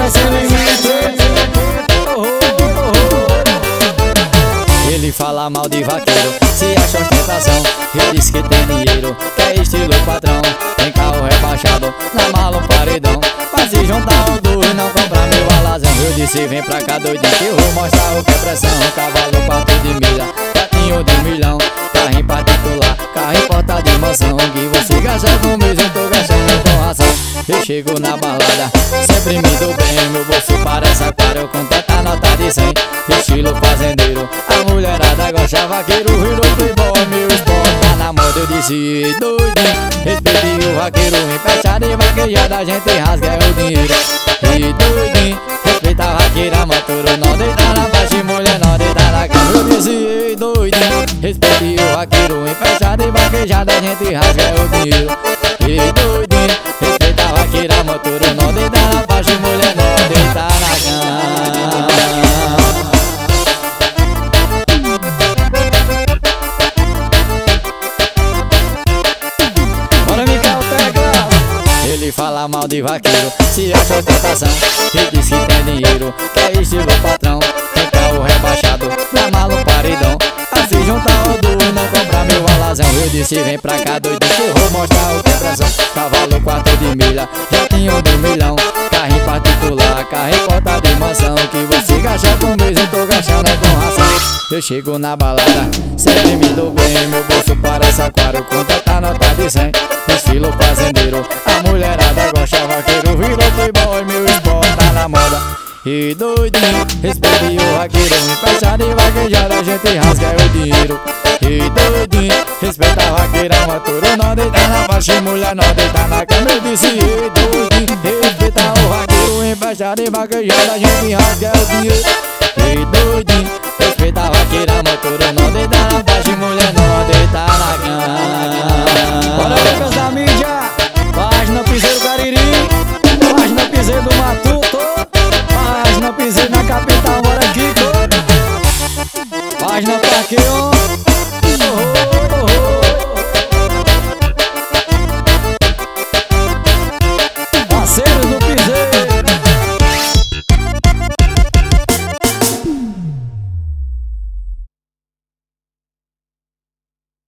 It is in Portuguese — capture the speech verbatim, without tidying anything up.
vai sem limite. Ele fala mal de vaqueiro, se acha ostentação. Eu disse que tem dinheiro, que é estilo patrão. Tem carro rebaixado, na mala um paredão. Pra se juntar os dois, não comprar meu alazão. Eu disse vem pra cá doidinho que eu vou mostrar o que é pressão. Cavalo quarto de milha, gatinho de milhão. Carro em particular, carro em porta de mansão. Que você gasta com mês, eu tô gastando com razão. Eu chego na balada, sempre me dou bem. Meu bolso parece aquário, eu conto a nota de cem. Estilo fazendeiro, a mulherada gosta. Vaqueiro virou playboy, meu esporte tá na moda. Eu disse doidinho, respeite o vaqueiro. Em festa de vaquejada a gente rasga é o dinheiro. E doidinho, respeita a vaqueira. Maturo não deita na faixa e mulher não deita na cama. Eu disse doidinho, respeite o vaqueiro. Em festa de vaquejada a gente rasga é o dinheiro. E doidinho, respeita a vaqueira. Maturo não deita na faixa e mulher não deita na cama. Ele fala mal de vaqueiro, se acha ostentação. Ele diz que tem dinheiro, que é estilo patrão. Tem carro rebaixado, na mala um paredão. A se juntar os dois, não comprar meu alazão. Eu disse vem pra cá doidinho que eu vou mostrar o que é pressão. Cavalo quarto de milha, jatinho de milhão. Carro em particular, carro em porta de mansão. Que você gasta com mês, eu tô gastando com ração. Eu chego na balada, sempre me dou bem. Meu bolso parece aquário, conta tá nota de cem. Estilo fazendeiro, a mulherada gosta. Vaqueiro virou playboy, meu esporte tá na moda. E doidinho, respeite o vaqueiro. Em festa de vaquejada a gente rasga é o dinheiro. E doidinho, respeita a vaqueira. Maturo não deita na faixa e mulher não deita na cama. Eu disse e doidinho, respeita o vaqueiro. Em festa de vaquejada a gente rasga é o dinheiro. E doidinho, respeita a vaqueira. Maturo não deita na faixa e mulher não deita na cama. Bora ver meus da mídia. Página Piseiro Cariri, página Piseiro do Matuto, página Piseiro na capital, bora aqui. Página Parqueiro.